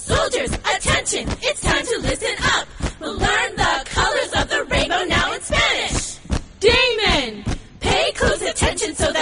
Soldiers, attention, it's time to listen up. We'll learn the colors of the rainbow now in Spanish. Damon! Pay close attention so